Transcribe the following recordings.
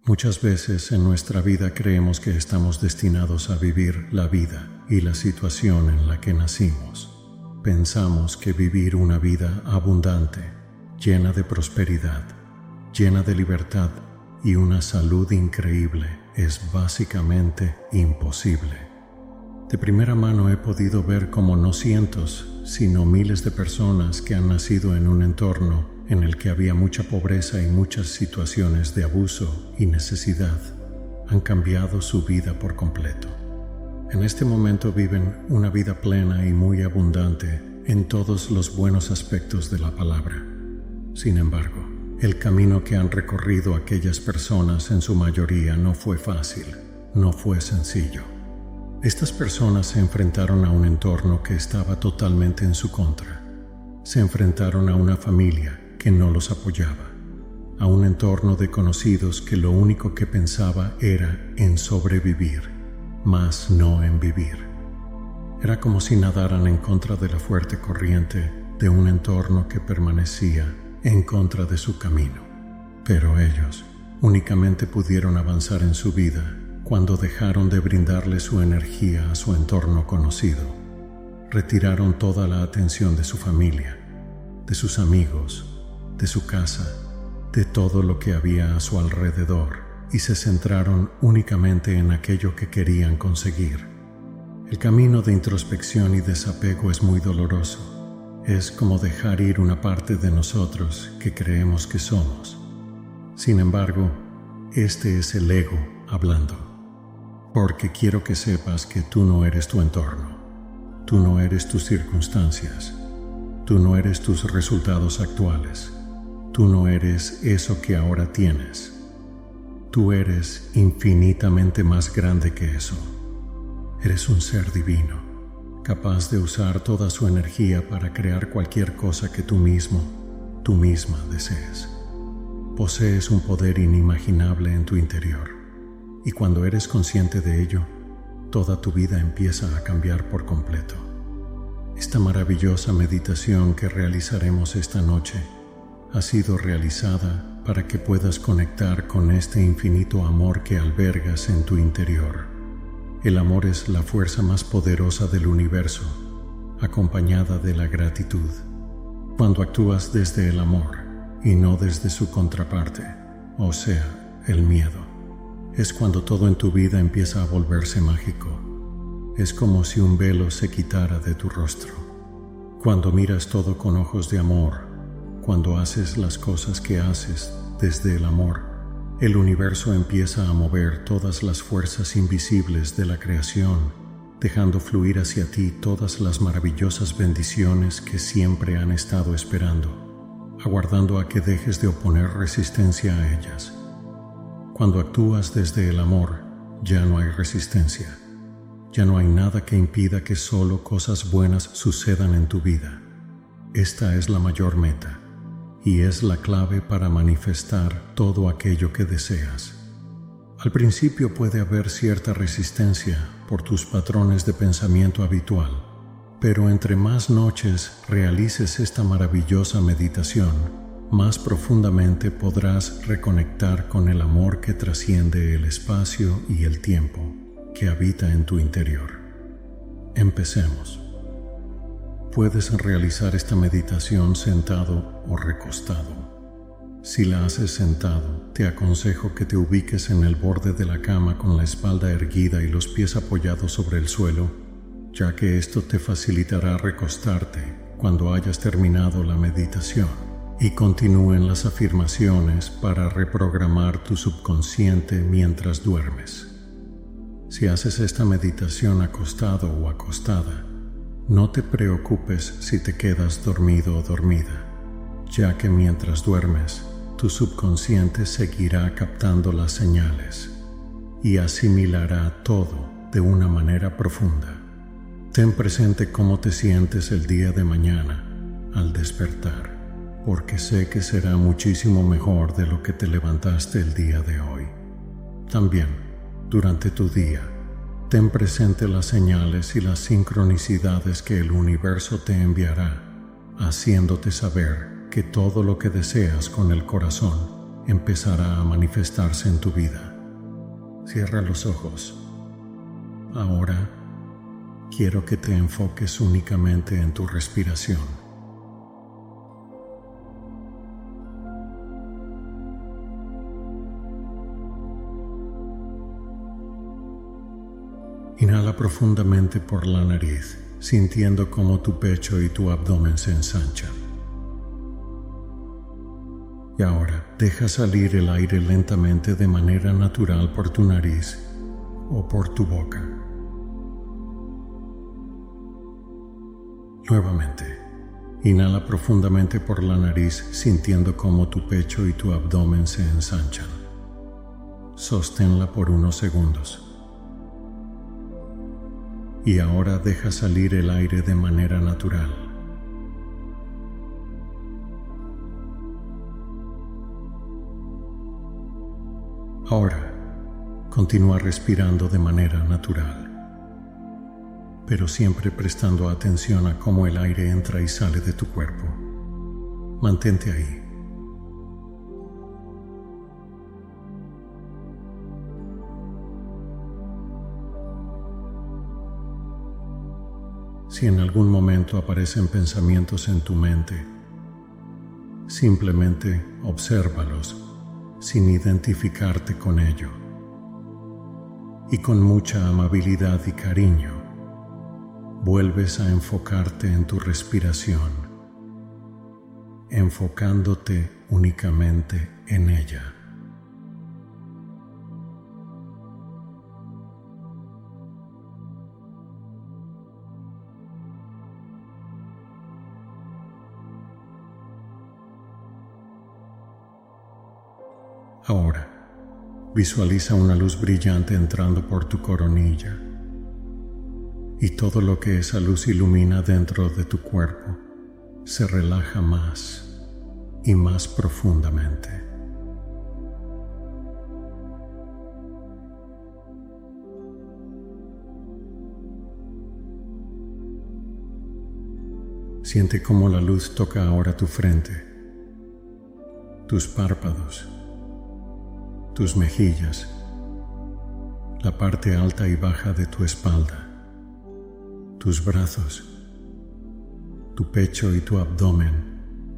Muchas veces en nuestra vida creemos que estamos destinados a vivir la vida y la situación en la que nacimos. Pensamos que vivir una vida abundante, llena de prosperidad, llena de libertad y una salud increíble es básicamente imposible. De primera mano he podido ver cómo no cientos, sino miles de personas que han nacido en un entorno en el que había mucha pobreza y muchas situaciones de abuso y necesidad, han cambiado su vida por completo. En este momento viven una vida plena y muy abundante en todos los buenos aspectos de la palabra. Sin embargo, el camino que han recorrido aquellas personas en su mayoría no fue fácil, no fue sencillo. Estas personas se enfrentaron a un entorno que estaba totalmente en su contra. Se enfrentaron a una familia que no los apoyaba, a un entorno de conocidos que lo único que pensaba era en sobrevivir, mas no en vivir. Era como si nadaran en contra de la fuerte corriente de un entorno que permanecía en contra de su camino. Pero ellos únicamente pudieron avanzar en su vida cuando dejaron de brindarle su energía a su entorno conocido. Retiraron toda la atención de su familia, de sus amigos, de su casa, de todo lo que había a su alrededor y se centraron únicamente en aquello que querían conseguir. El camino de introspección y desapego es muy doloroso. Es como dejar ir una parte de nosotros que creemos que somos. Sin embargo, este es el ego hablando. Porque quiero que sepas que tú no eres tu entorno, tú no eres tus circunstancias, tú no eres tus resultados actuales, tú no eres eso que ahora tienes. Tú eres infinitamente más grande que eso. Eres un ser divino, capaz de usar toda su energía para crear cualquier cosa que tú mismo, tú misma desees. Posees un poder inimaginable en tu interior. Y cuando eres consciente de ello, toda tu vida empieza a cambiar por completo. Esta maravillosa meditación que realizaremos esta noche ha sido realizada para que puedas conectar con este infinito amor que albergas en tu interior. El amor es la fuerza más poderosa del universo, acompañada de la gratitud. Cuando actúas desde el amor y no desde su contraparte, o sea, el miedo, es cuando todo en tu vida empieza a volverse mágico. Es como si un velo se quitara de tu rostro. Cuando miras todo con ojos de amor, cuando haces las cosas que haces desde el amor, el universo empieza a mover todas las fuerzas invisibles de la creación, dejando fluir hacia ti todas las maravillosas bendiciones que siempre han estado esperando, aguardando a que dejes de oponer resistencia a ellas. Cuando actúas desde el amor, ya no hay resistencia. Ya no hay nada que impida que solo cosas buenas sucedan en tu vida. Esta es la mayor meta y es la clave para manifestar todo aquello que deseas. Al principio puede haber cierta resistencia por tus patrones de pensamiento habitual, pero entre más noches realices esta maravillosa meditación, más profundamente podrás reconectar con el amor que trasciende el espacio y el tiempo que habita en tu interior. Empecemos. Puedes realizar esta meditación sentado o recostado. Si la haces sentado, te aconsejo que te ubiques en el borde de la cama con la espalda erguida y los pies apoyados sobre el suelo, ya que esto te facilitará recostarte cuando hayas terminado la meditación. Y continúen las afirmaciones para reprogramar tu subconsciente mientras duermes. Si haces esta meditación acostado o acostada, no te preocupes si te quedas dormido o dormida, ya que mientras duermes, tu subconsciente seguirá captando las señales y asimilará todo de una manera profunda. Ten presente cómo te sientes el día de mañana al despertar, porque sé que será muchísimo mejor de lo que te levantaste el día de hoy. También, durante tu día, ten presente las señales y las sincronicidades que el universo te enviará, haciéndote saber que todo lo que deseas con el corazón empezará a manifestarse en tu vida. Cierra los ojos. Ahora quiero que te enfoques únicamente en tu respiración. Inhala profundamente por la nariz, sintiendo cómo tu pecho y tu abdomen se ensanchan. Y ahora deja salir el aire lentamente de manera natural por tu nariz o por tu boca. Nuevamente, inhala profundamente por la nariz, sintiendo cómo tu pecho y tu abdomen se ensanchan. Sosténla por unos segundos. Y ahora deja salir el aire de manera natural. Ahora, continúa respirando de manera natural, pero siempre prestando atención a cómo el aire entra y sale de tu cuerpo. Mantente ahí. Si en algún momento aparecen pensamientos en tu mente, simplemente obsérvalos sin identificarte con ello. Y con mucha amabilidad y cariño, vuelves a enfocarte en tu respiración, enfocándote únicamente en ella. Ahora, visualiza una luz brillante entrando por tu coronilla y todo lo que esa luz ilumina dentro de tu cuerpo se relaja más y más profundamente. Siente cómo la luz toca ahora tu frente, tus párpados, tus mejillas, la parte alta y baja de tu espalda, tus brazos, tu pecho y tu abdomen.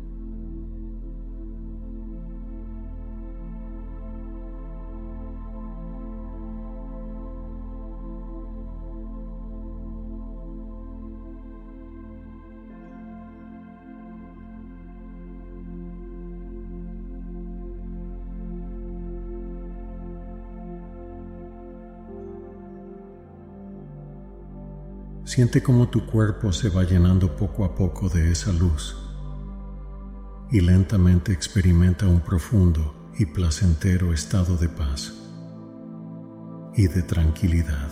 Siente cómo tu cuerpo se va llenando poco a poco de esa luz y lentamente experimenta un profundo y placentero estado de paz y de tranquilidad.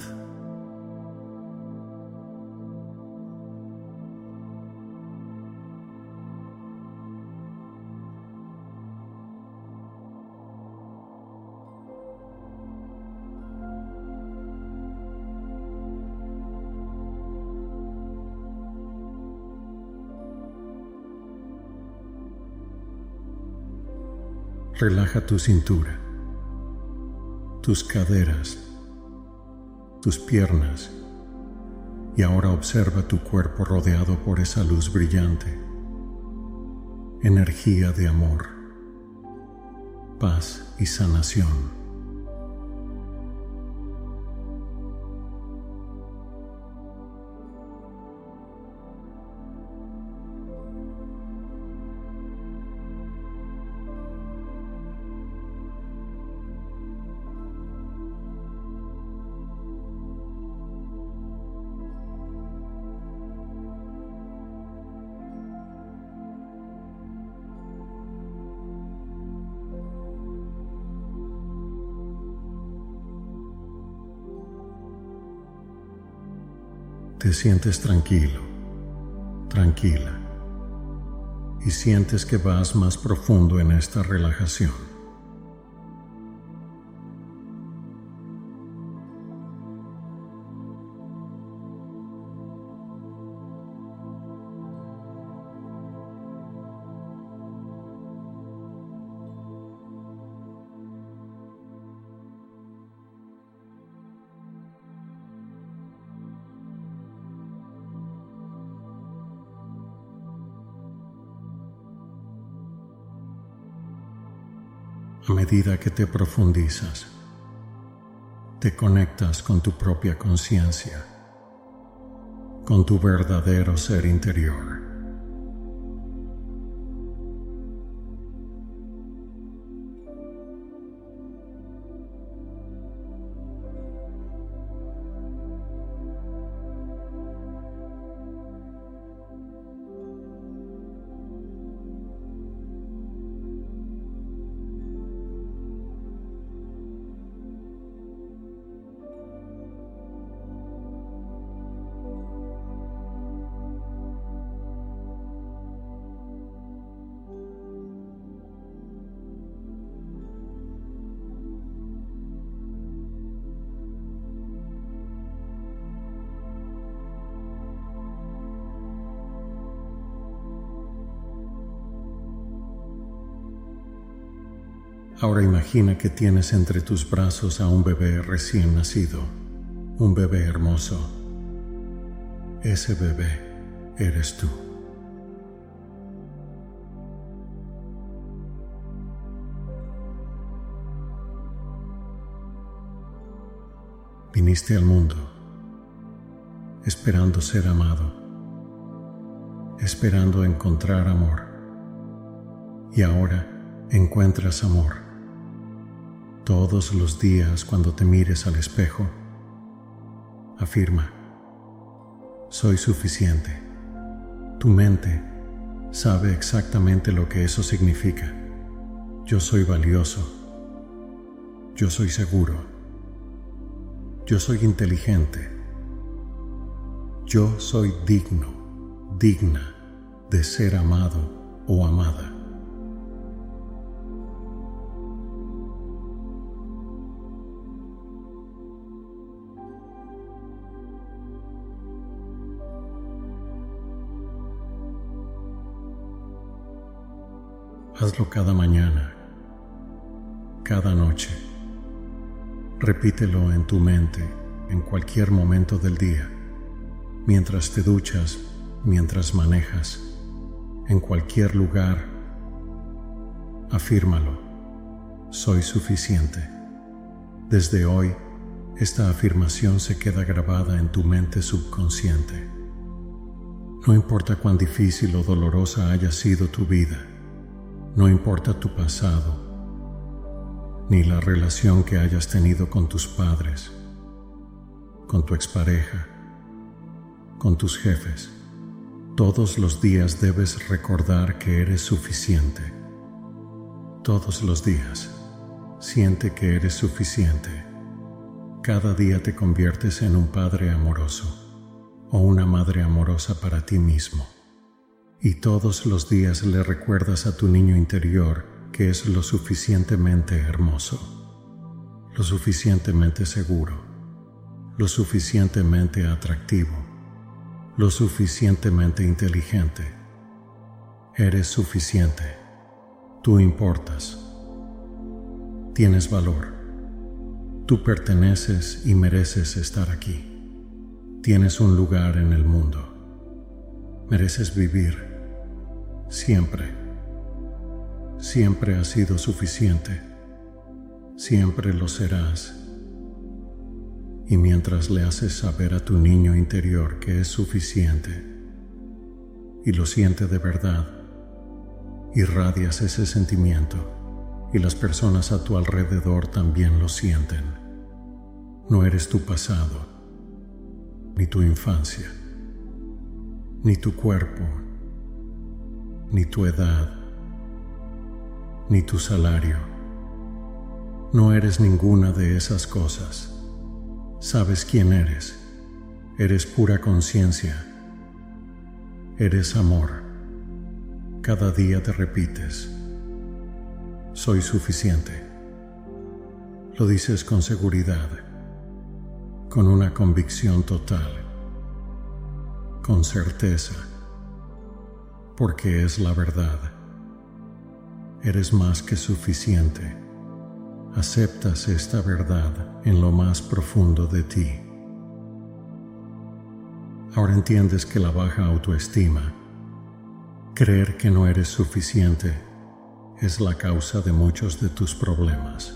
Relaja tu cintura, tus caderas, tus piernas y ahora observa tu cuerpo rodeado por esa luz brillante, energía de amor, paz y sanación. Te sientes tranquilo, tranquila, y sientes que vas más profundo en esta relajación. A medida que te profundizas, te conectas con tu propia conciencia, con tu verdadero ser interior. Ahora imagina que tienes entre tus brazos a un bebé recién nacido, un bebé hermoso. Ese bebé eres tú. Viniste al mundo esperando ser amado, esperando encontrar amor, y ahora encuentras amor. Todos los días cuando te mires al espejo, afirma: soy suficiente. Tu mente sabe exactamente lo que eso significa. Yo soy valioso. Yo soy seguro. Yo soy inteligente. Yo soy digno, digna de ser amado o amada. Hazlo cada mañana, cada noche. Repítelo en tu mente en cualquier momento del día, mientras te duchas, mientras manejas, en cualquier lugar. Afírmalo: soy suficiente. Desde hoy, esta afirmación se queda grabada en tu mente subconsciente. No importa cuán difícil o dolorosa haya sido tu vida, no importa tu pasado, ni la relación que hayas tenido con tus padres, con tu expareja, con tus jefes. Todos los días debes recordar que eres suficiente. Todos los días siente que eres suficiente. Cada día te conviertes en un padre amoroso o una madre amorosa para ti mismo. Y todos los días le recuerdas a tu niño interior que es lo suficientemente hermoso, lo suficientemente seguro, lo suficientemente atractivo, lo suficientemente inteligente. Eres suficiente. Tú importas. Tienes valor. Tú perteneces y mereces estar aquí. Tienes un lugar en el mundo. Mereces vivir. Siempre. Siempre has sido suficiente. Siempre lo serás. Y mientras le haces saber a tu niño interior que es suficiente y lo siente de verdad, irradias ese sentimiento y las personas a tu alrededor también lo sienten. No eres tu pasado, ni tu infancia, ni tu cuerpo, ni tu edad, ni tu salario. No eres ninguna de esas cosas. Sabes quién eres. Eres pura conciencia. Eres amor. Cada día te repites: soy suficiente. Lo dices con seguridad, con una convicción total, con certeza, porque es la verdad. Eres más que suficiente. Aceptas esta verdad en lo más profundo de ti. Ahora entiendes que la baja autoestima, creer que no eres suficiente, es la causa de muchos de tus problemas.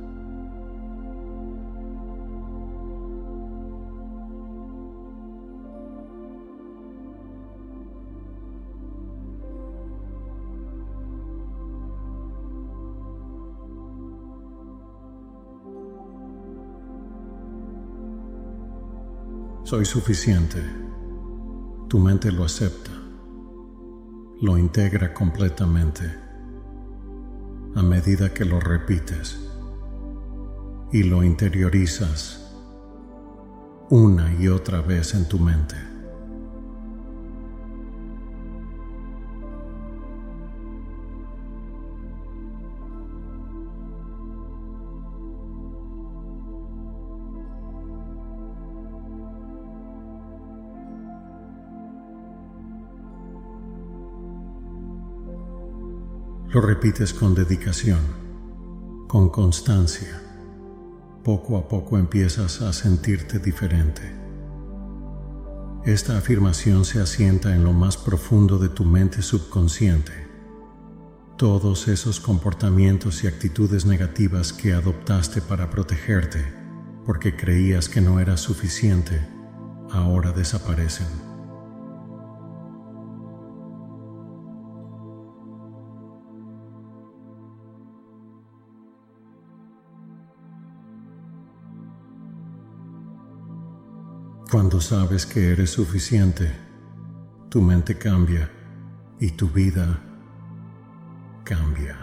Soy suficiente. Tu mente lo acepta, lo integra completamente a medida que lo repites y lo interiorizas una y otra vez en tu mente. Lo repites con dedicación, con constancia. Poco a poco empiezas a sentirte diferente. Esta afirmación se asienta en lo más profundo de tu mente subconsciente. Todos esos comportamientos y actitudes negativas que adoptaste para protegerte, porque creías que no eras suficiente, ahora desaparecen. Cuando sabes que eres suficiente, tu mente cambia y tu vida cambia.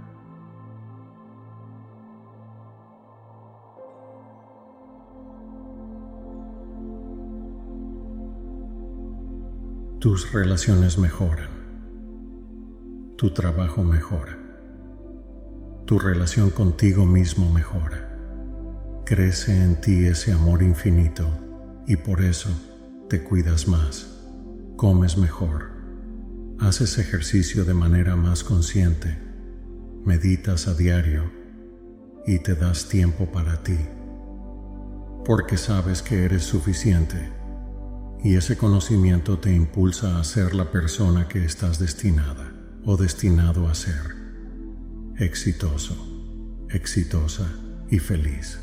Tus relaciones mejoran, tu trabajo mejora, tu relación contigo mismo mejora. Crece en ti ese amor infinito. Y por eso te cuidas más, comes mejor, haces ejercicio de manera más consciente, meditas a diario y te das tiempo para ti, porque sabes que eres suficiente y ese conocimiento te impulsa a ser la persona que estás destinada o destinado a ser, exitoso, exitosa y feliz.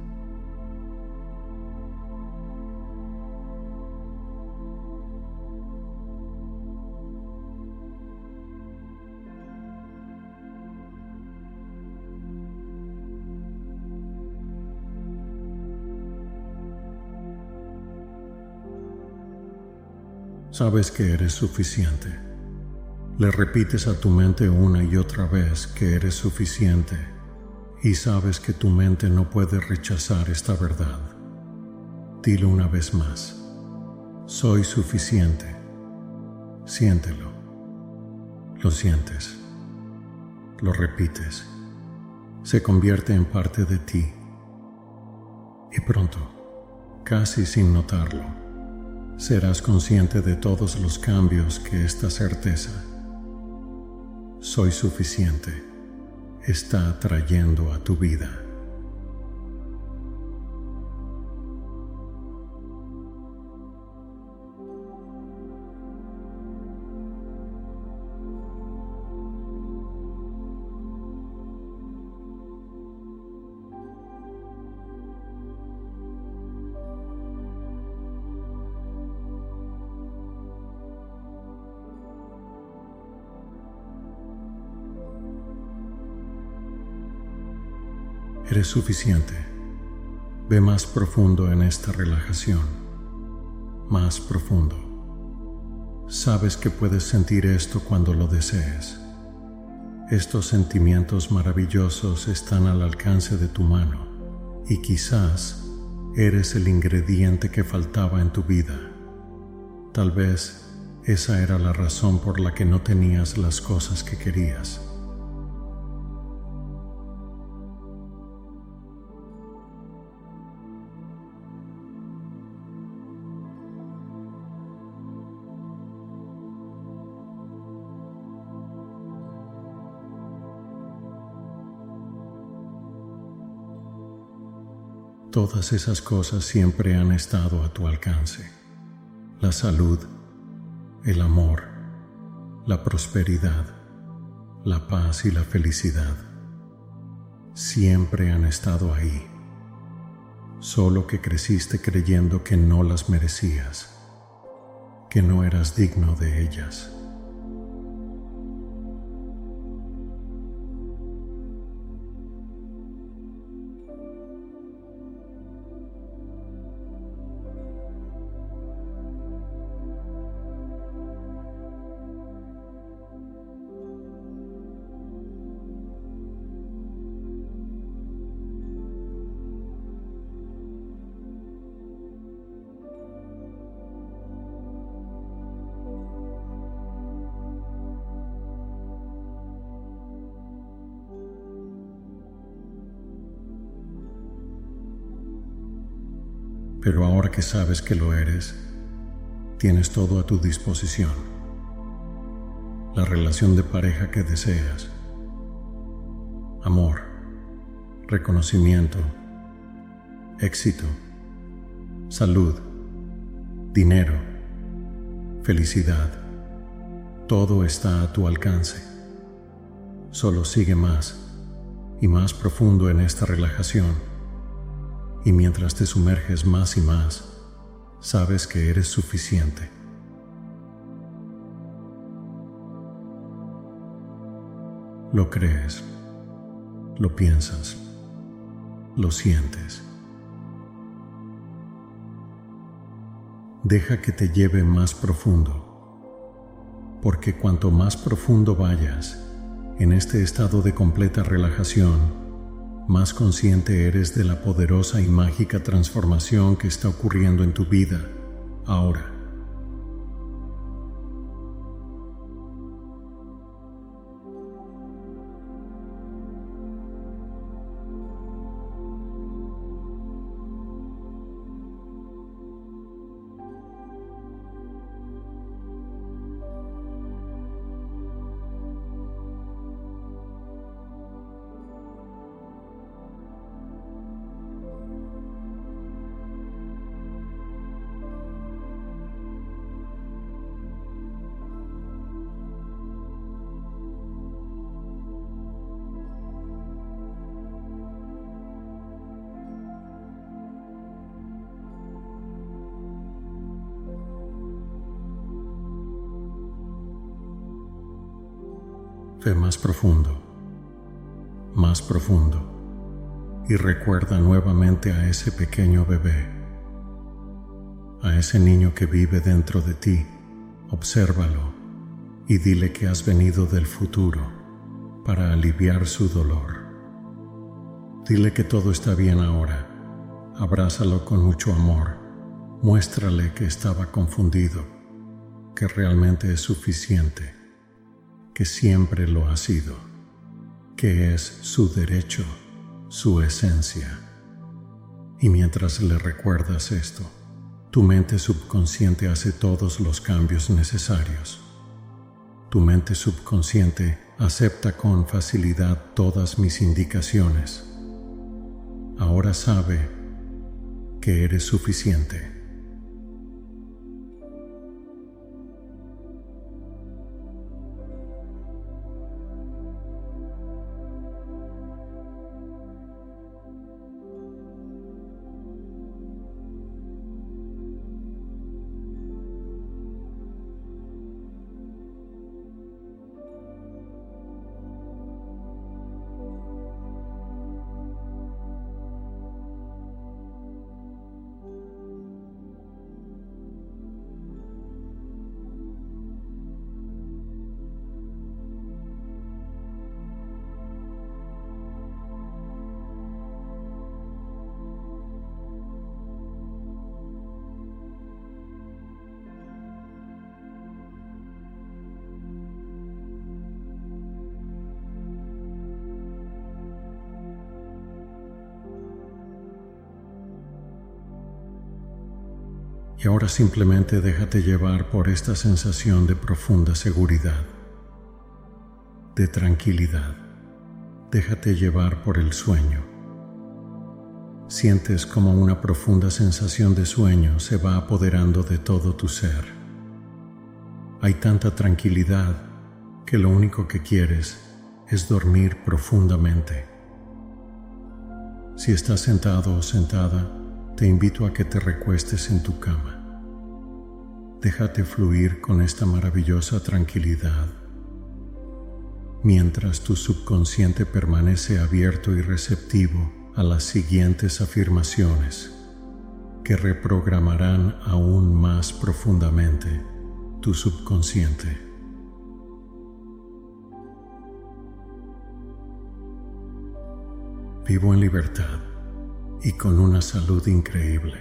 Sabes que eres suficiente. Le repites a tu mente una y otra vez que eres suficiente y sabes que tu mente no puede rechazar esta verdad. Dilo una vez más. Soy suficiente. Siéntelo. Lo sientes. Lo repites. Se convierte en parte de ti. Y pronto, casi sin notarlo, serás consciente de todos los cambios que esta certeza, soy suficiente, está trayendo a tu vida. Eres suficiente. Ve más profundo en esta relajación. Más profundo. Sabes que puedes sentir esto cuando lo desees. Estos sentimientos maravillosos están al alcance de tu mano y quizás eres el ingrediente que faltaba en tu vida. Tal vez esa era la razón por la que no tenías las cosas que querías. Todas esas cosas siempre han estado a tu alcance. La salud, el amor, la prosperidad, la paz y la felicidad siempre han estado ahí, solo que creciste creyendo que no las merecías, que no eras digno de ellas. Pero ahora que sabes que lo eres, tienes todo a tu disposición. La relación de pareja que deseas, amor, reconocimiento, éxito, salud, dinero, felicidad. Todo está a tu alcance. Solo sigue más y más profundo en esta relajación. Y mientras te sumerges más y más, sabes que eres suficiente. Lo crees, lo piensas, lo sientes. Deja que te lleve más profundo, porque cuanto más profundo vayas en este estado de completa relajación, más consciente eres de la poderosa y mágica transformación que está ocurriendo en tu vida ahora. Ve más profundo y recuerda nuevamente a ese pequeño bebé, a ese niño que vive dentro de ti. Obsérvalo y dile que has venido del futuro para aliviar su dolor. Dile que todo está bien ahora. Abrázalo con mucho amor. Muéstrale que estaba confundido, que realmente es suficiente, que siempre lo ha sido, que es su derecho, su esencia. Y mientras le recuerdas esto, tu mente subconsciente hace todos los cambios necesarios. Tu mente subconsciente acepta con facilidad todas mis indicaciones. Ahora sabe que eres suficiente. Y ahora simplemente déjate llevar por esta sensación de profunda seguridad, de tranquilidad. Déjate llevar por el sueño. Sientes como una profunda sensación de sueño se va apoderando de todo tu ser. Hay tanta tranquilidad que lo único que quieres es dormir profundamente. Si estás sentado o sentada, te invito a que te recuestes en tu cama. Déjate fluir con esta maravillosa tranquilidad, mientras tu subconsciente permanece abierto y receptivo a las siguientes afirmaciones que reprogramarán aún más profundamente tu subconsciente. Vivo en libertad y con una salud increíble.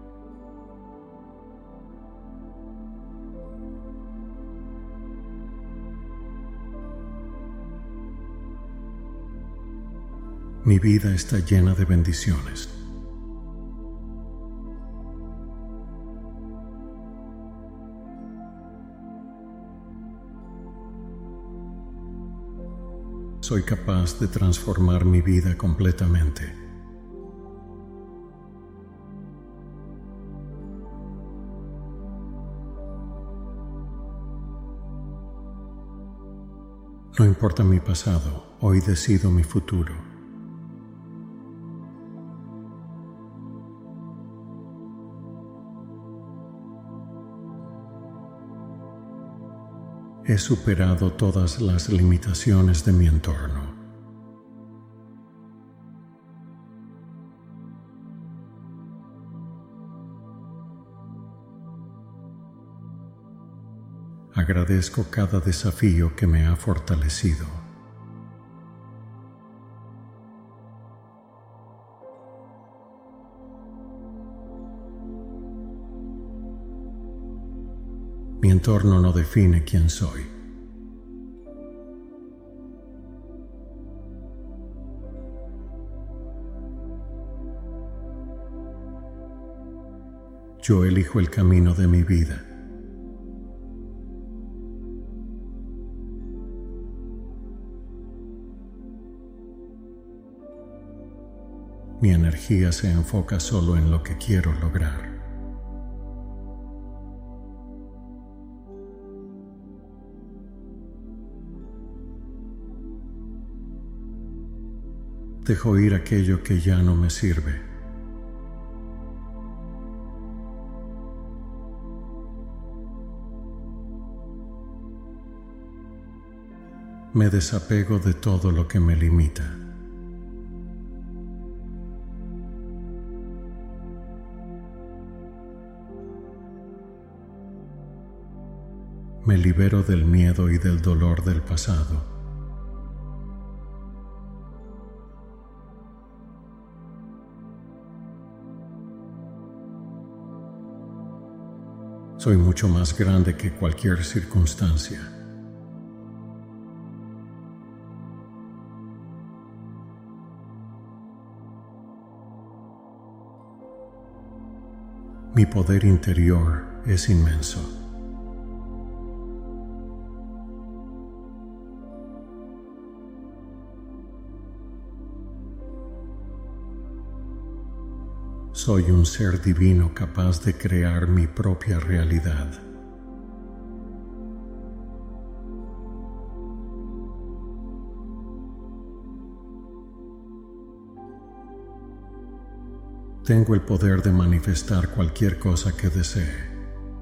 Mi vida está llena de bendiciones. Soy capaz de transformar mi vida completamente. No importa mi pasado, hoy decido mi futuro. He superado todas las limitaciones de mi entorno. Agradezco cada desafío que me ha fortalecido. Mi entorno no define quién soy. Yo elijo el camino de mi vida. Mi energía se enfoca solo en lo que quiero lograr. Dejo ir aquello que ya no me sirve. Me desapego de todo lo que me limita. Me libero del miedo y del dolor del pasado. Soy mucho más grande que cualquier circunstancia. Mi poder interior es inmenso. Soy un ser divino capaz de crear mi propia realidad. Tengo el poder de manifestar cualquier cosa que desee.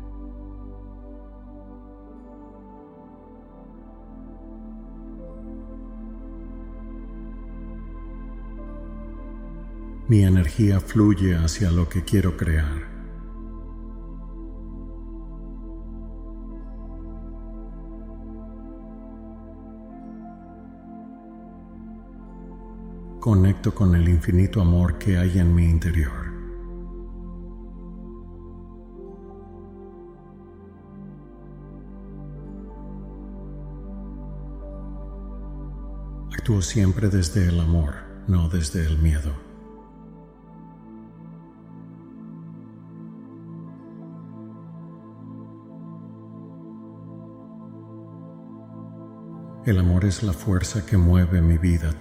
Mi energía fluye hacia lo que quiero crear. Conecto con el infinito amor que hay en mi interior. Actúo siempre desde el amor, no desde el miedo. El amor es la fuerza que mueve mi vida.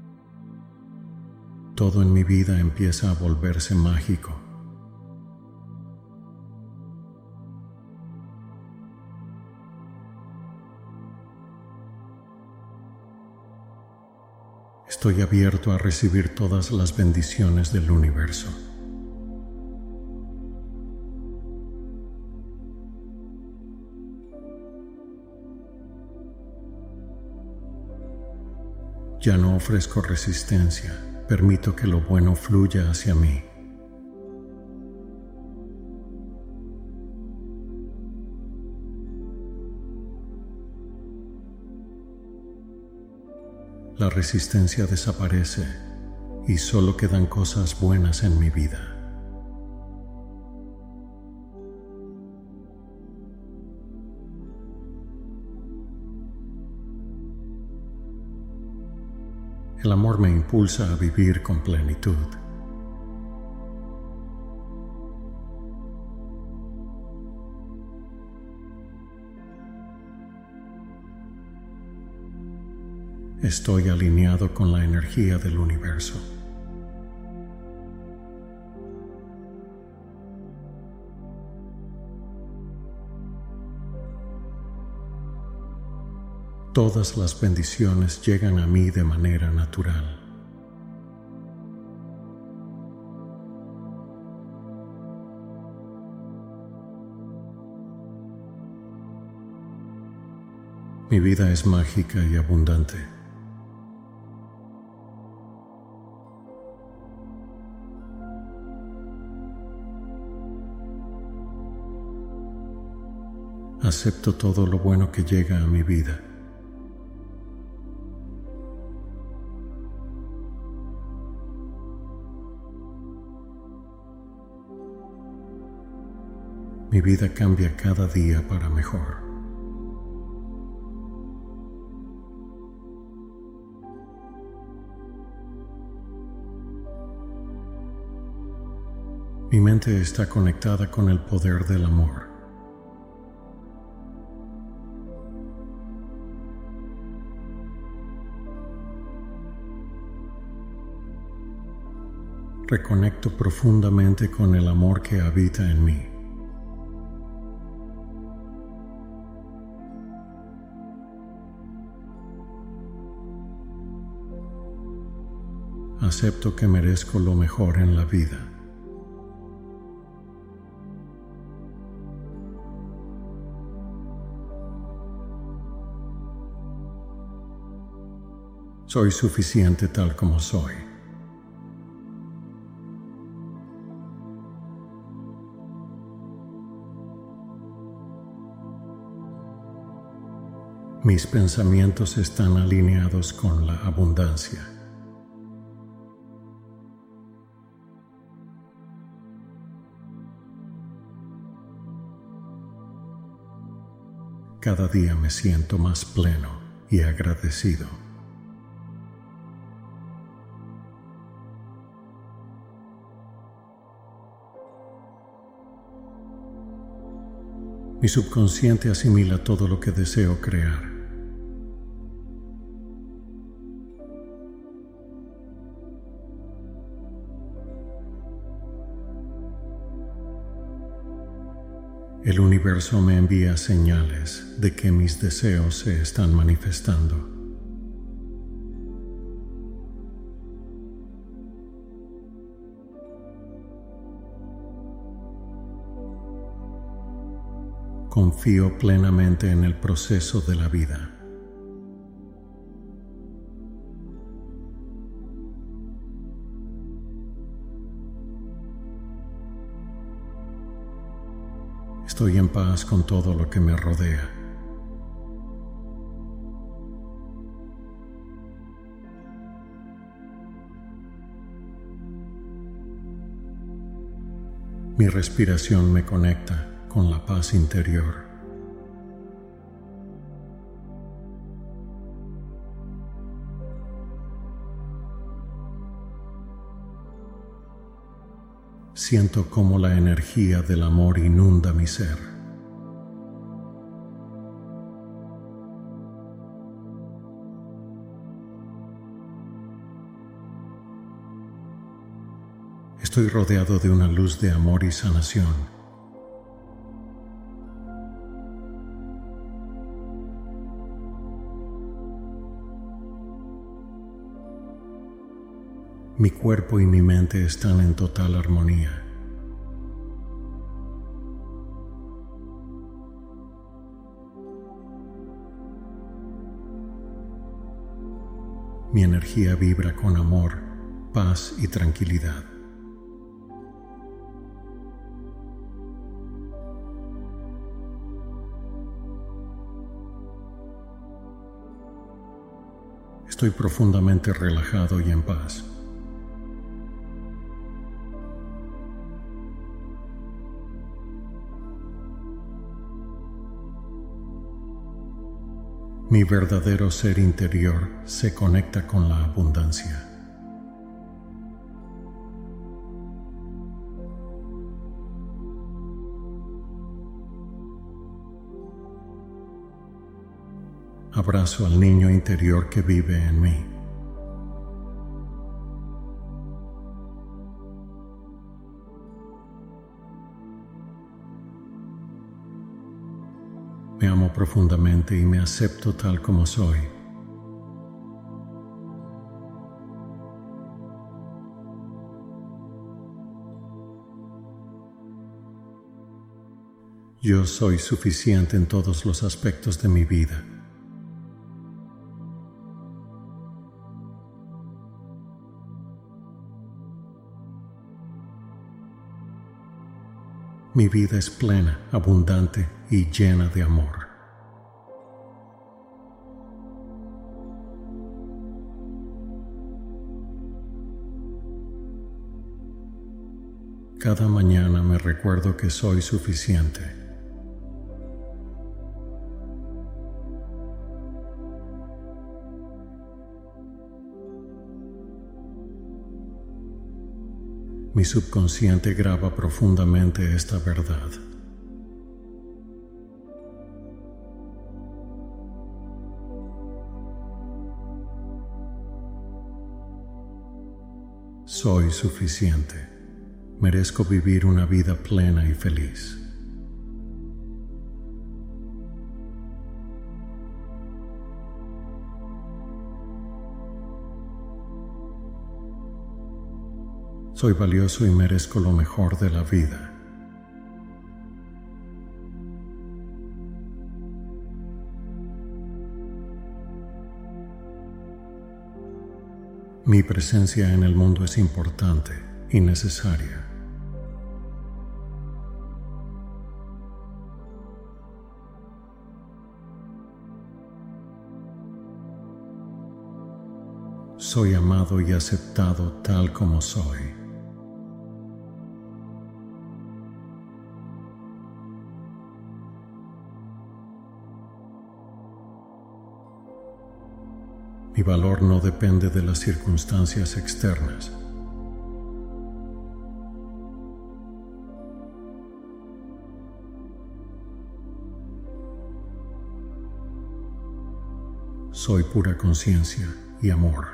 Todo en mi vida empieza a volverse mágico. Estoy abierto a recibir todas las bendiciones del universo. Ya no ofrezco resistencia, permito que lo bueno fluya hacia mí. La resistencia desaparece y solo quedan cosas buenas en mi vida. El amor me impulsa a vivir con plenitud. Estoy alineado con la energía del universo. Todas las bendiciones llegan a mí de manera natural. Mi vida es mágica y abundante. Acepto todo lo bueno que llega a mi vida. Mi vida cambia cada día para mejor. Mi mente está conectada con el poder del amor. Reconecto profundamente con el amor que habita en mí. Acepto que merezco lo mejor en la vida. Soy suficiente tal como soy. Mis pensamientos están alineados con la abundancia. Cada día me siento más pleno y agradecido. Mi subconsciente asimila todo lo que deseo crear. El universo me envía señales de que mis deseos se están manifestando. Confío plenamente en el proceso de la vida. Estoy en paz con todo lo que me rodea. Mi respiración me conecta con la paz interior. Siento cómo la energía del amor inunda mi ser. Estoy rodeado de una luz de amor y sanación. Mi cuerpo y mi mente están en total armonía. Mi energía vibra con amor, paz y tranquilidad. Estoy profundamente relajado y en paz. Mi verdadero ser interior se conecta con la abundancia. Abrazo al niño interior que vive en mí. Me amo profundamente y me acepto tal como soy. Yo soy suficiente en todos los aspectos de mi vida. Mi vida es plena, abundante y llena de amor. Cada mañana me recuerdo que soy suficiente. Mi subconsciente graba profundamente esta verdad. Soy suficiente. Merezco vivir una vida plena y feliz. Soy valioso y merezco lo mejor de la vida. Mi presencia en el mundo es importante y necesaria. Soy amado y aceptado tal como soy. Mi valor no depende de las circunstancias externas. Soy pura conciencia y amor.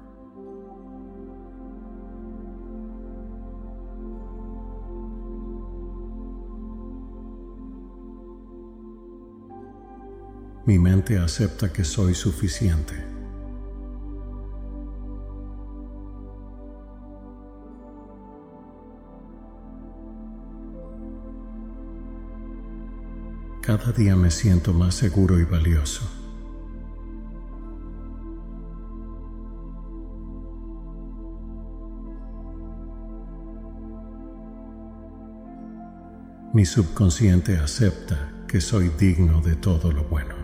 Mi mente acepta que soy suficiente. Cada día me siento más seguro y valioso. Mi subconsciente acepta que soy digno de todo lo bueno.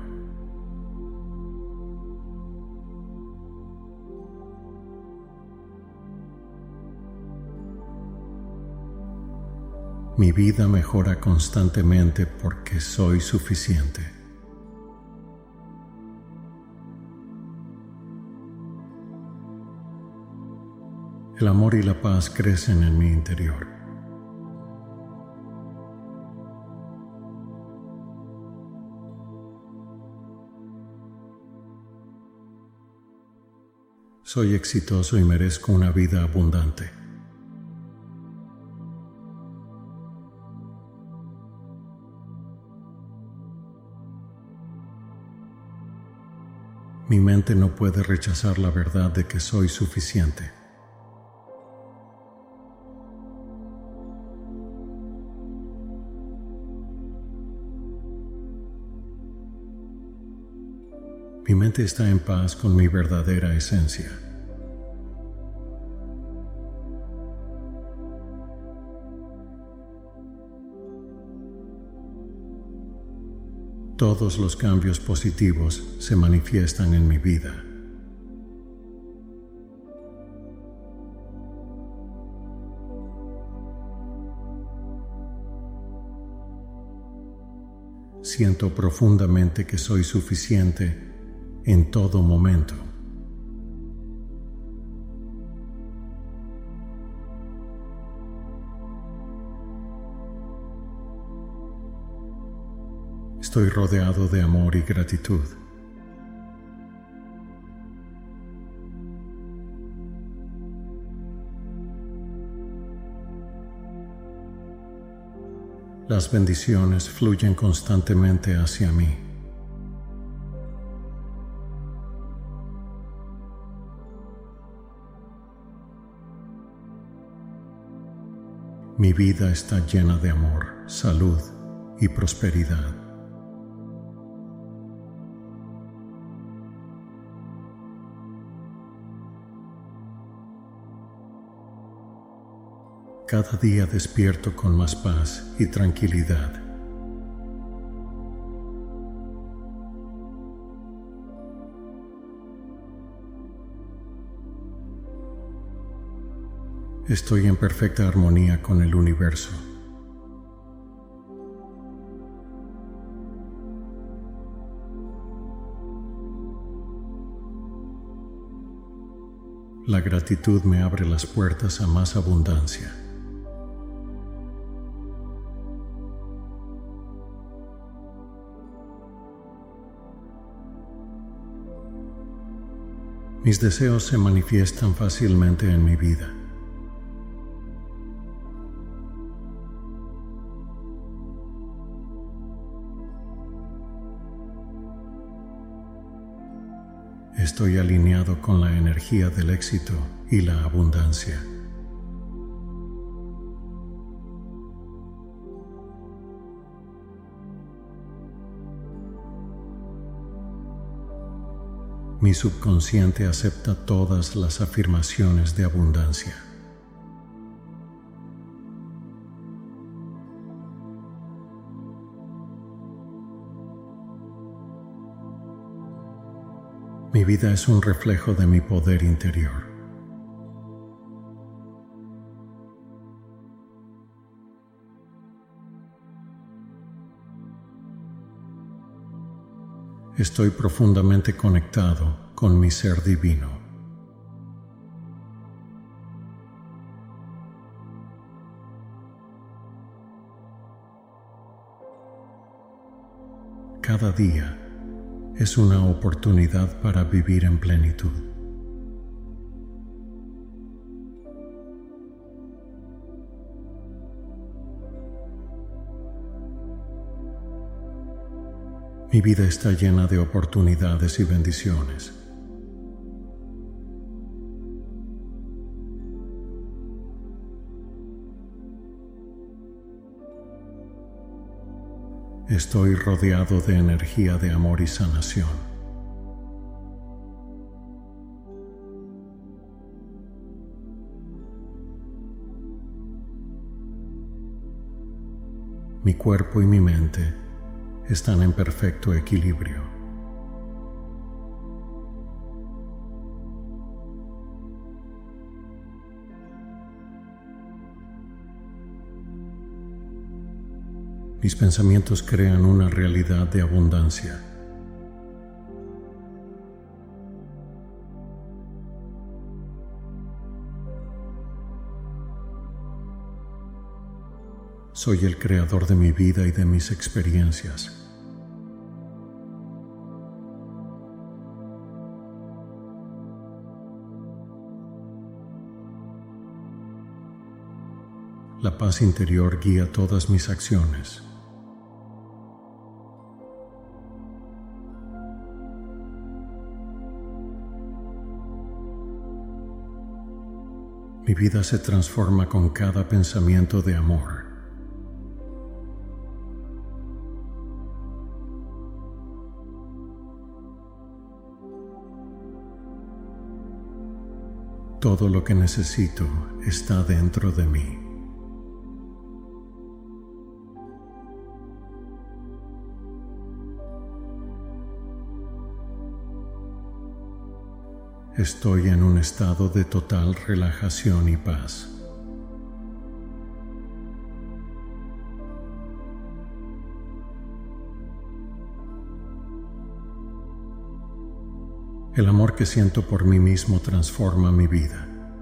Mi vida mejora constantemente porque soy suficiente. El amor y la paz crecen en mi interior. Soy exitoso y merezco una vida abundante. Mi mente no puede rechazar la verdad de que soy suficiente. Mi mente está en paz con mi verdadera esencia. Todos los cambios positivos se manifiestan en mi vida. Siento profundamente que soy suficiente en todo momento. Estoy rodeado de amor y gratitud. Las bendiciones fluyen constantemente hacia mí. Mi vida está llena de amor, salud y prosperidad. Cada día despierto con más paz y tranquilidad. Estoy en perfecta armonía con el universo. La gratitud me abre las puertas a más abundancia. Mis deseos se manifiestan fácilmente en mi vida. Estoy alineado con la energía del éxito y la abundancia. Mi subconsciente acepta todas las afirmaciones de abundancia. Mi vida es un reflejo de mi poder interior. Estoy profundamente conectado con mi ser divino. Cada día es una oportunidad para vivir en plenitud. Mi vida está llena de oportunidades y bendiciones. Estoy rodeado de energía de amor y sanación. Mi cuerpo y mi mente están en perfecto equilibrio. Mis pensamientos crean una realidad de abundancia. Soy el creador de mi vida y de mis experiencias. La paz interior guía todas mis acciones. Mi vida se transforma con cada pensamiento de amor. Todo lo que necesito está dentro de mí. Estoy en un estado de total relajación y paz. El amor que siento por mí mismo transforma mi vida.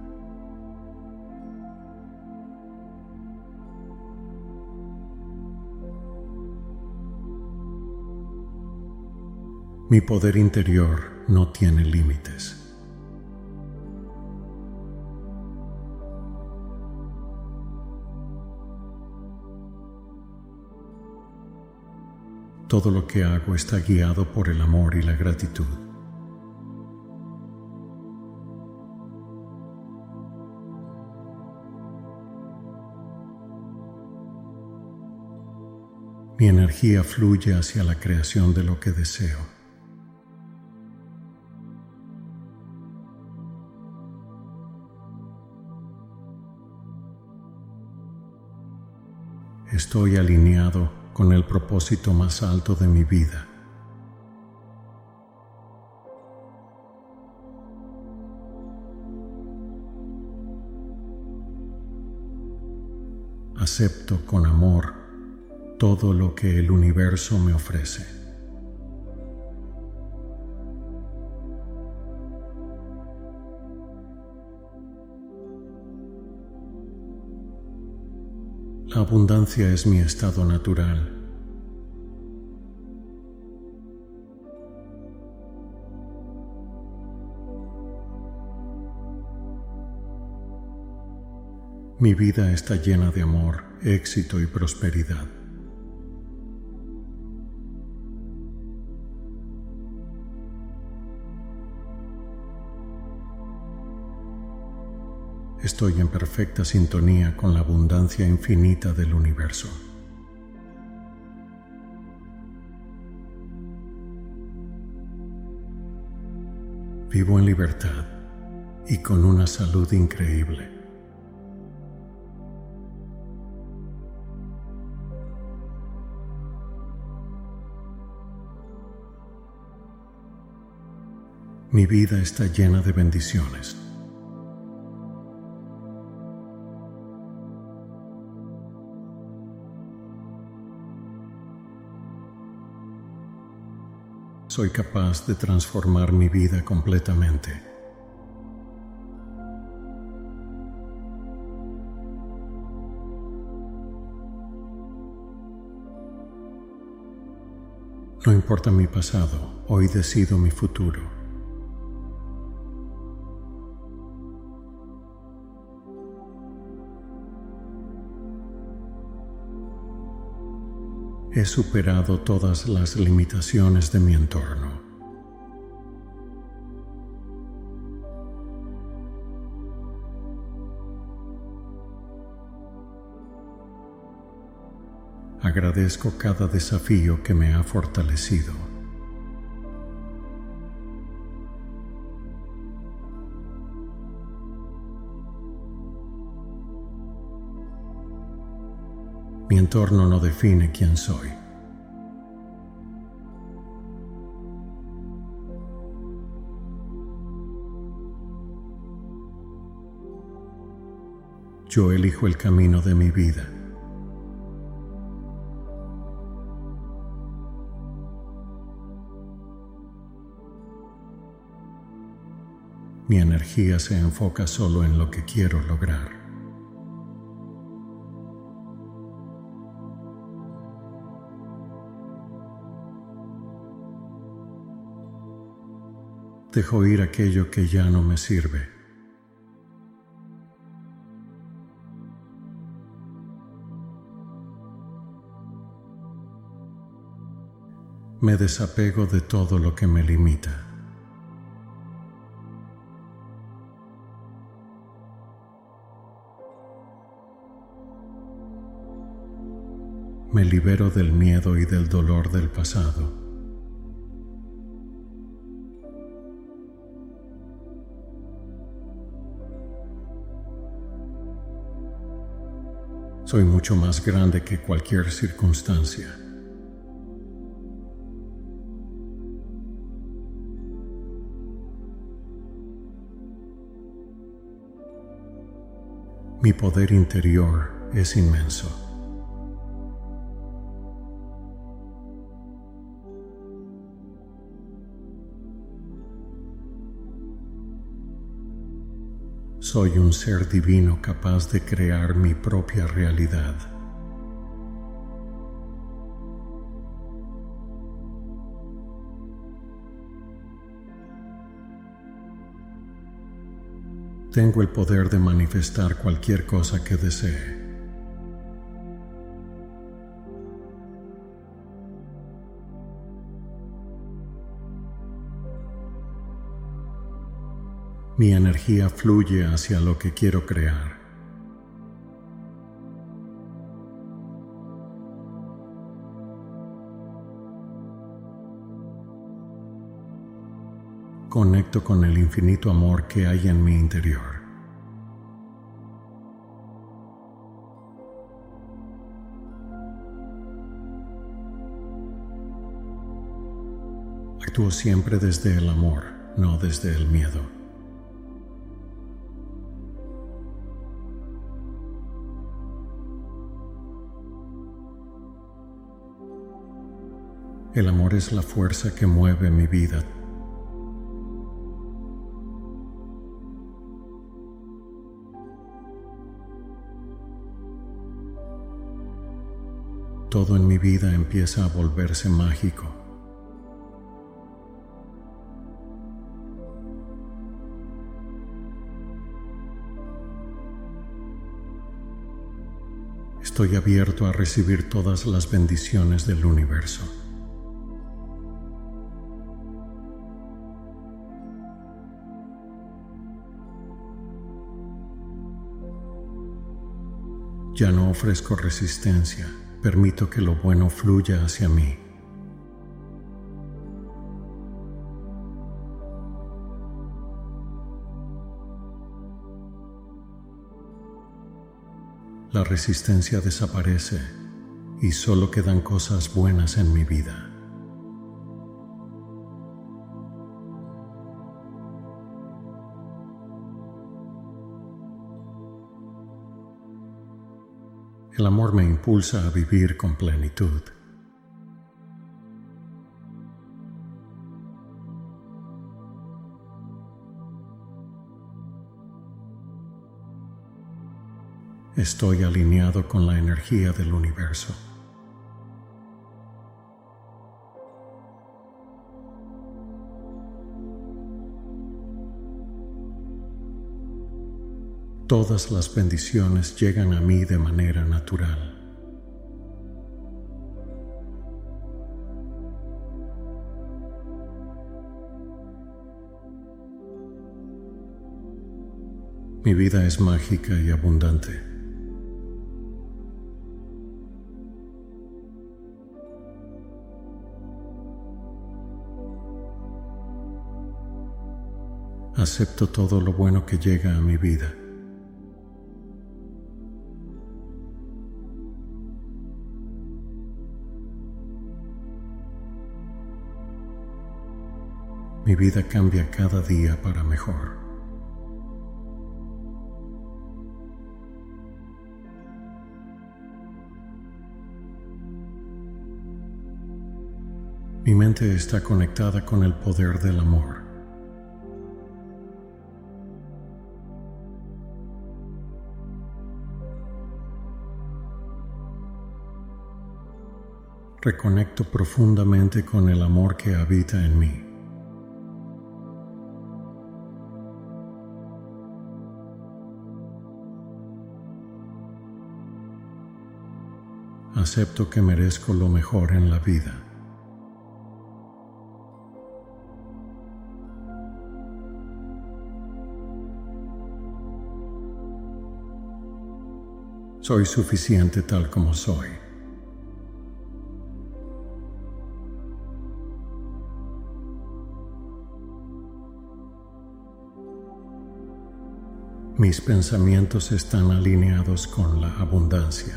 Mi poder interior no tiene límites. Todo lo que hago está guiado por el amor y la gratitud. Mi energía fluye hacia la creación de lo que deseo. Estoy alineado con el propósito más alto de mi vida. Acepto con amor todo lo que el universo me ofrece. La abundancia es mi estado natural. Mi vida está llena de amor, éxito y prosperidad. Estoy en perfecta sintonía con la abundancia infinita del universo. Vivo en libertad y con una salud increíble. Mi vida está llena de bendiciones. Soy capaz de transformar mi vida completamente. No importa mi pasado, hoy decido mi futuro. He superado todas las limitaciones de mi entorno. Agradezco cada desafío que me ha fortalecido. Mi entorno no define quién soy. Yo elijo el camino de mi vida. Mi energía se enfoca solo en lo que quiero lograr. Dejo ir aquello que ya no me sirve. Me desapego de todo lo que me limita. Me libero del miedo y del dolor del pasado. Soy mucho más grande que cualquier circunstancia. Mi poder interior es inmenso. Soy un ser divino capaz de crear mi propia realidad. Tengo el poder de manifestar cualquier cosa que desee. Mi energía fluye hacia lo que quiero crear. Conecto con el infinito amor que hay en mi interior. Actúo siempre desde el amor, no desde el miedo. El amor es la fuerza que mueve mi vida. Todo en mi vida empieza a volverse mágico. Estoy abierto a recibir todas las bendiciones del universo. Ya no ofrezco resistencia, permito que lo bueno fluya hacia mí. La resistencia desaparece y solo quedan cosas buenas en mi vida. El amor me impulsa a vivir con plenitud. Estoy alineado con la energía del universo. Todas las bendiciones llegan a mí de manera natural. Mi vida es mágica y abundante. Acepto todo lo bueno que llega a mi vida. Mi vida cambia cada día para mejor. Mi mente está conectada con el poder del amor. Reconecto profundamente con el amor que habita en mí. Acepto que merezco lo mejor en la vida. Soy suficiente tal como soy. Mis pensamientos están alineados con la abundancia.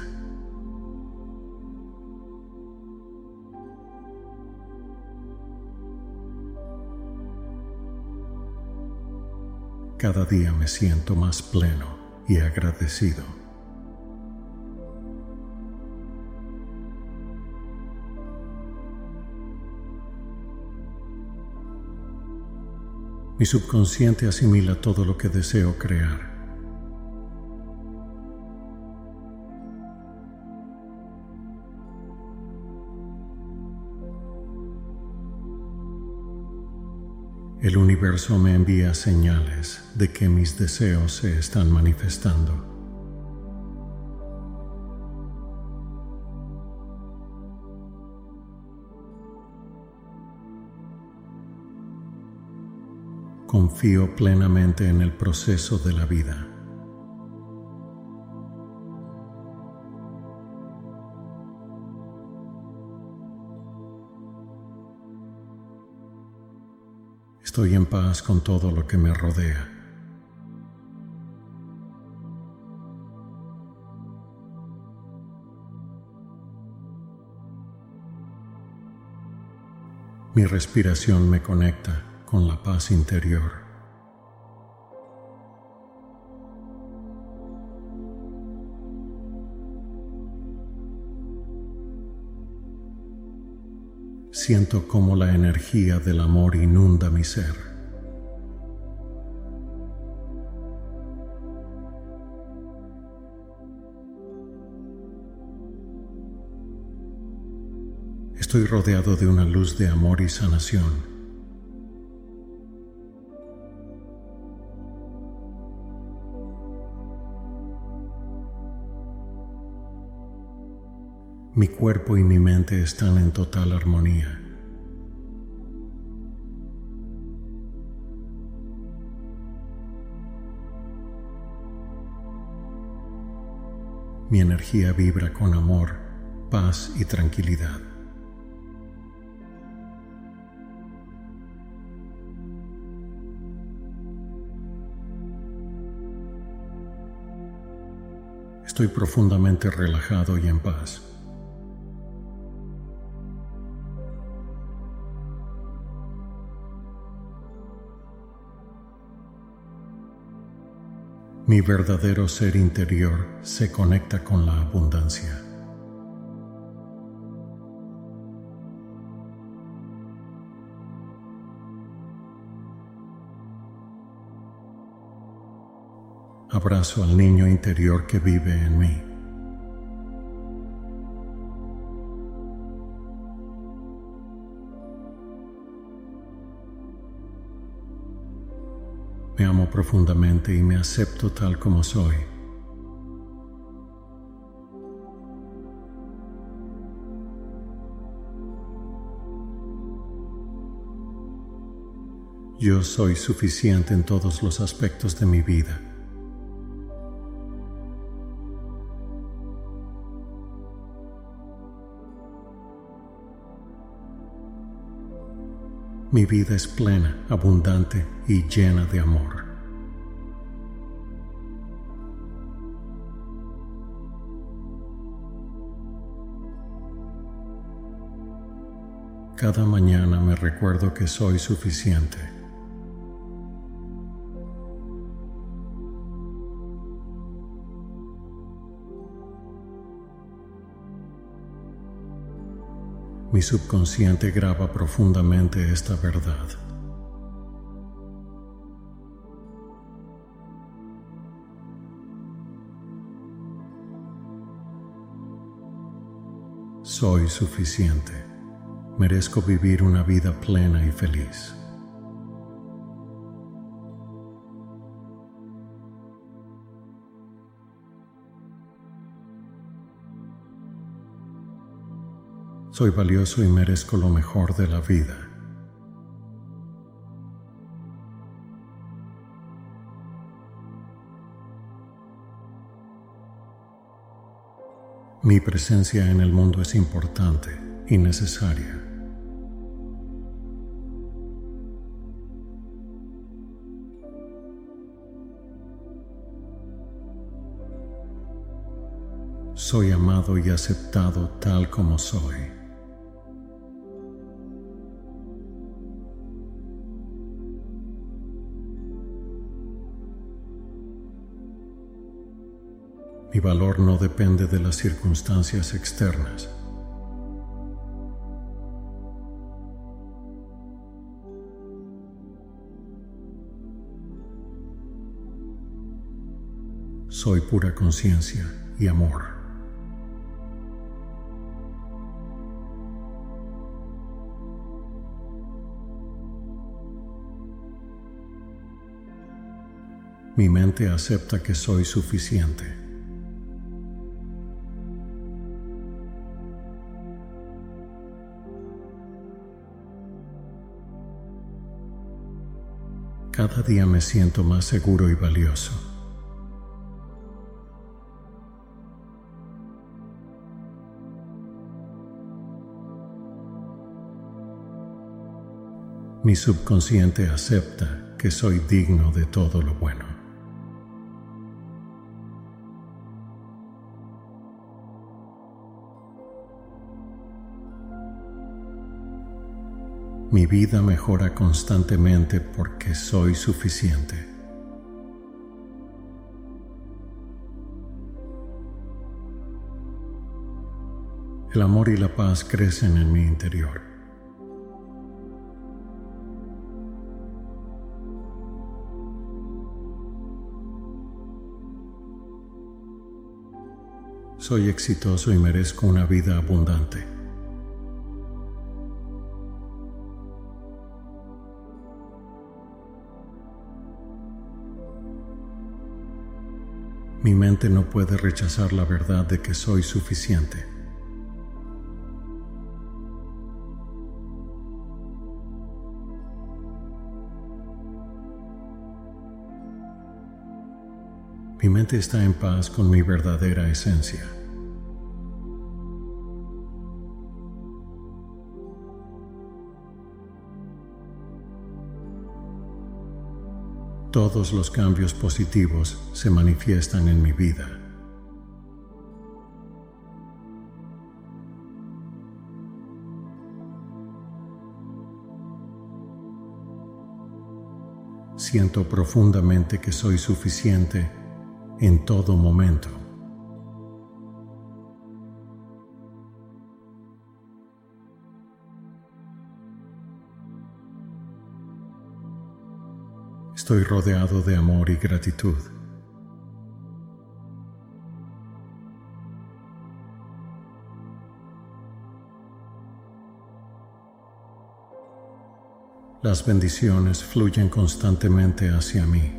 Cada día me siento más pleno y agradecido. Mi subconsciente asimila todo lo que deseo crear. El universo me envía señales de que mis deseos se están manifestando. Confío plenamente en el proceso de la vida. Estoy en paz con todo lo que me rodea. Mi respiración me conecta con la paz interior. Siento cómo la energía del amor inunda mi ser. Estoy rodeado de una luz de amor y sanación. Mi cuerpo y mi mente están en total armonía. Mi energía vibra con amor, paz y tranquilidad. Estoy profundamente relajado y en paz. Mi verdadero ser interior se conecta con la abundancia. Abrazo al niño interior que vive en mí. Me amo profundamente y me acepto tal como soy. Yo soy suficiente en todos los aspectos de mi vida. Mi vida es plena, abundante y llena de amor. Cada mañana me recuerdo que soy suficiente. Mi subconsciente graba profundamente esta verdad. Soy suficiente. Merezco vivir una vida plena y feliz. Soy valioso y merezco lo mejor de la vida. Mi presencia en el mundo es importante y necesaria. Soy amado y aceptado tal como soy. Mi valor no depende de las circunstancias externas. Soy pura conciencia y amor. Mi mente acepta que soy suficiente. Cada día me siento más seguro y valioso. Mi subconsciente acepta que soy digno de todo lo bueno. Mi vida mejora constantemente porque soy suficiente. El amor y la paz crecen en mi interior. Soy exitoso y merezco una vida abundante. Mi mente no puede rechazar la verdad de que soy suficiente. Mi mente está en paz con mi verdadera esencia. Todos los cambios positivos se manifiestan en mi vida. Siento profundamente que soy suficiente en todo momento. Estoy rodeado de amor y gratitud. Las bendiciones fluyen constantemente hacia mí.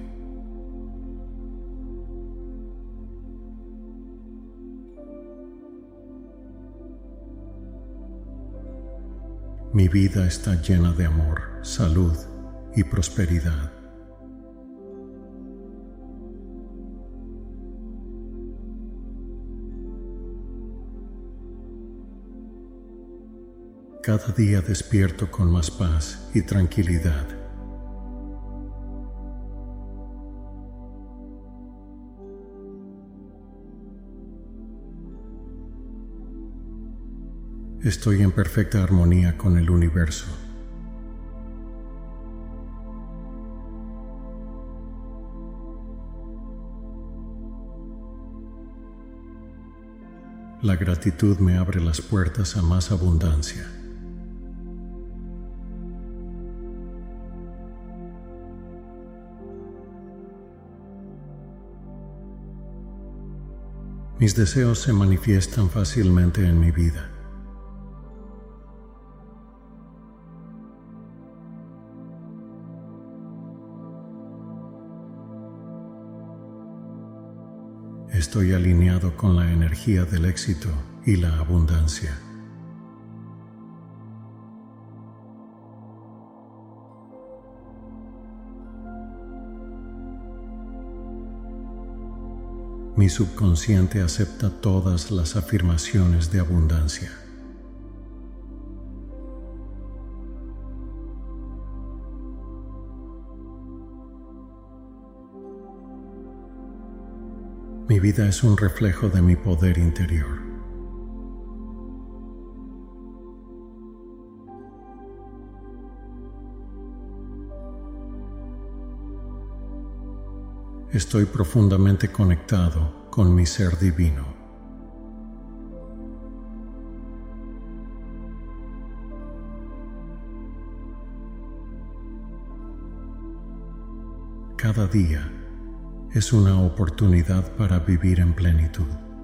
Mi vida está llena de amor, salud y prosperidad. Cada día despierto con más paz y tranquilidad. Estoy en perfecta armonía con el universo. La gratitud me abre las puertas a más abundancia. Mis deseos se manifiestan fácilmente en mi vida. Estoy alineado con la energía del éxito y la abundancia. Mi subconsciente acepta todas las afirmaciones de abundancia. Mi vida es un reflejo de mi poder interior. Estoy profundamente conectado con mi ser divino. Cada día es una oportunidad para vivir en plenitud.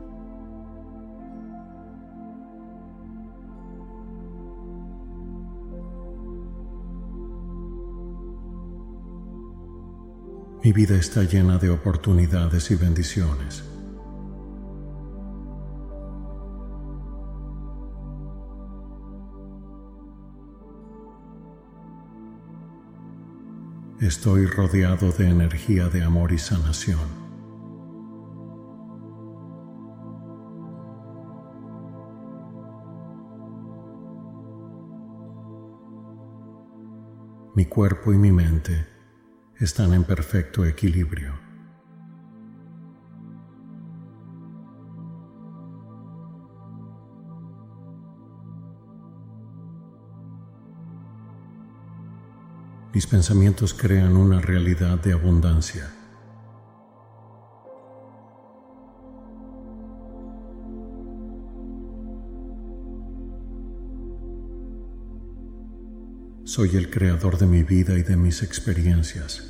Mi vida está llena de oportunidades y bendiciones. Estoy rodeado de energía de amor y sanación. Mi cuerpo y mi mente están en perfecto equilibrio. Mis pensamientos crean una realidad de abundancia. Soy el creador de mi vida y de mis experiencias.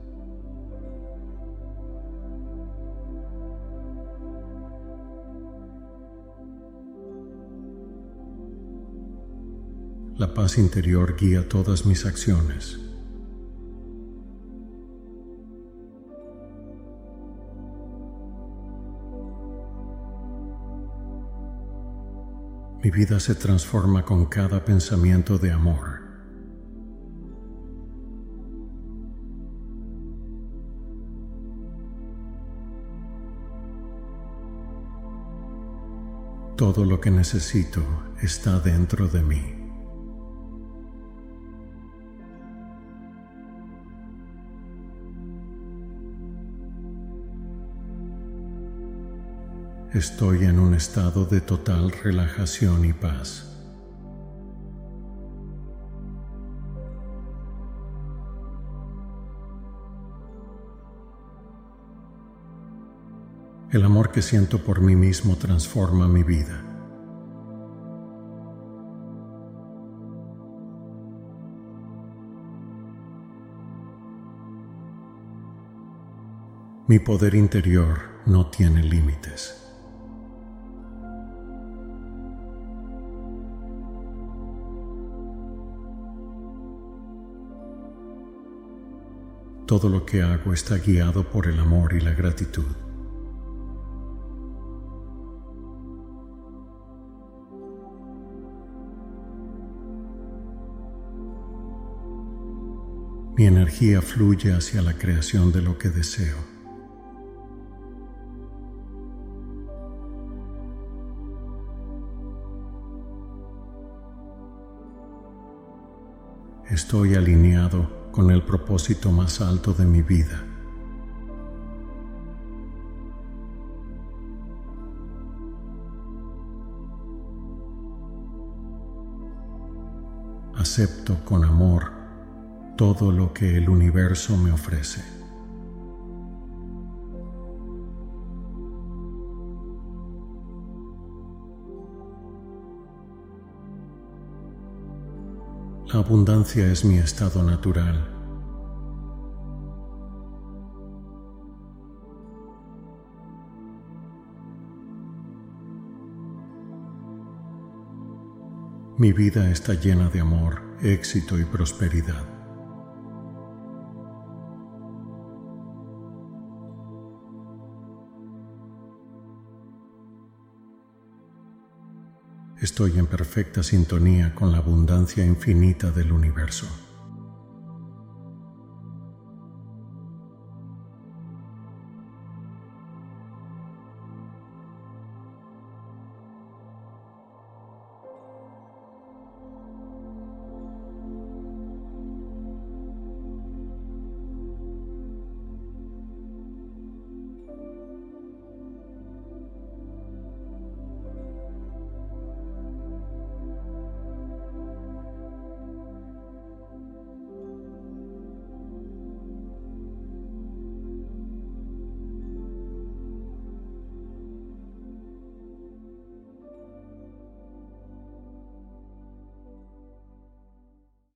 La paz interior guía todas mis acciones. Mi vida se transforma con cada pensamiento de amor. Todo lo que necesito está dentro de mí. Estoy en un estado de total relajación y paz. El amor que siento por mí mismo transforma mi vida. Mi poder interior no tiene límites. Todo lo que hago está guiado por el amor y la gratitud. Mi energía fluye hacia la creación de lo que deseo. Estoy alineado con el propósito más alto de mi vida. Acepto con amor todo lo que el universo me ofrece. La abundancia es mi estado natural. Mi vida está llena de amor, éxito y prosperidad. Estoy en perfecta sintonía con la abundancia infinita del universo.